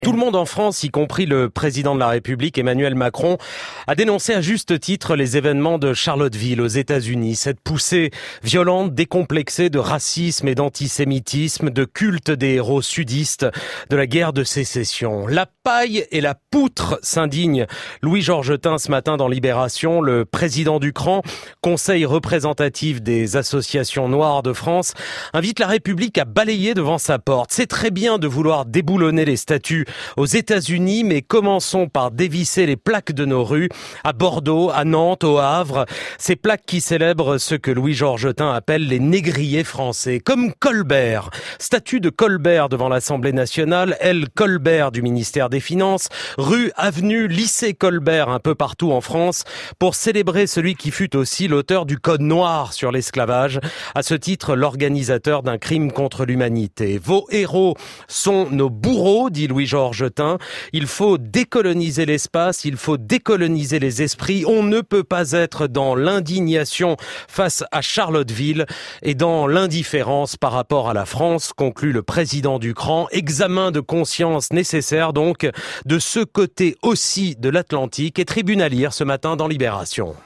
Tout le monde en France, y compris le président de la République, Emmanuel Macron, a dénoncé à juste titre les événements de Charlottesville aux États-Unis. Cette poussée violente, décomplexée de racisme et d'antisémitisme, de culte des héros sudistes de la guerre de sécession. La paille et la poutre, s'indigne Louis Georgetin ce matin dans Libération. Le président du CRAN, conseil représentatif des associations noires de France, invite la République à balayer devant sa porte. C'est très bien de vouloir déboulonner les statues aux États-Unis, mais commençons par dévisser les plaques de nos rues, à Bordeaux, à Nantes, au Havre. Ces plaques qui célèbrent ce que Louis Georgetin appelle les négriers français, comme Colbert. Statue de Colbert devant l'Assemblée nationale, L. Colbert du ministère des Finances, rue, avenue, lycée Colbert un peu partout en France, pour célébrer celui qui fut aussi l'auteur du Code noir sur l'esclavage, à ce titre l'organisateur d'un crime contre l'humanité. Vos héros sont nos bourreaux, dit Louis Georgetin. Il faut décoloniser l'espace, il faut décoloniser les esprits. On ne peut pas être dans l'indignation face à Charlottesville et dans l'indifférence par rapport à la France, conclut le président du CRAN. Examen de conscience nécessaire donc de ce côté aussi de l'Atlantique, et tribune à lire ce matin dans Libération.